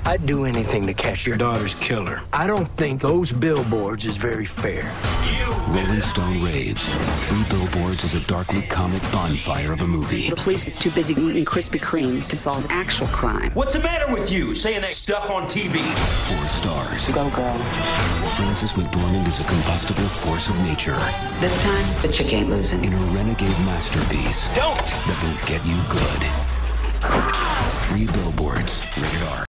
I'd do anything to catch your daughter's killer. I don't think those billboards is very fair. Rolling Stone raves. 3 billboards is a darkly comic bonfire of a movie. The police is too busy eating Krispy Kremes to solve actual crime. What's the matter with you, saying that stuff on TV? 4 stars. Go, girl. Frances McDormand is a combustible force of nature. This time, the chick ain't losing. In a renegade masterpiece. Don't! That will get you good. 3 billboards. Rated R.